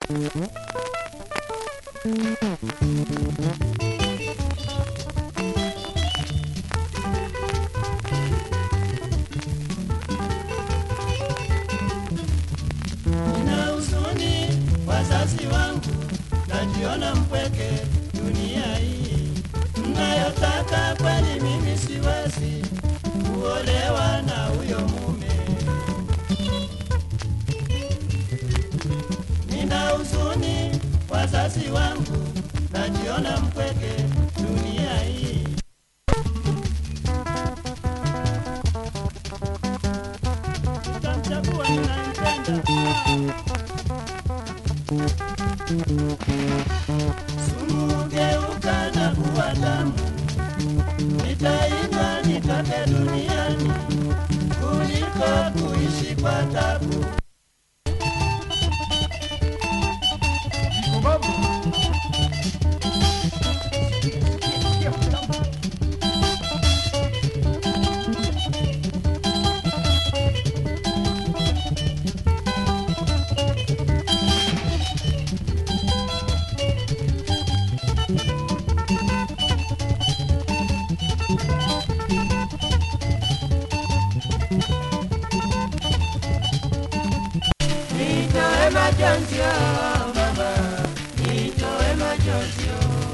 Nina huzuni wazazi wangu, najiona mpweke dunia hii. Mnayotaka kweli mimi siwezi kuolewa na huyo mume. Nina huzuni wazazi wangu, najiona mpweke dunia hii. Utamchagua ninampenda. Sumu geuka na kuwa damu, nitaimba nitoke duniani kuliko kuishi kwa tabu. Nitoe majonzi mama, nitoe majonzi.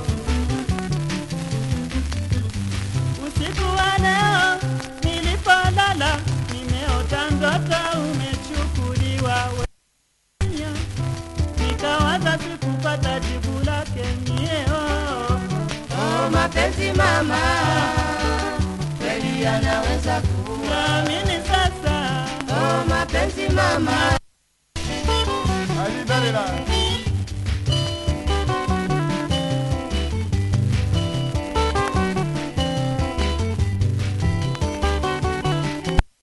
Usiku wa leo nilipolala, nimeota ndoto umechukuliwa wewe. Nikawaza sikupata jibu lake oh mapenzi mama, kweli yanaweza kuwa. Amini sasa, oh mapenzi mama. Ahí, dale la.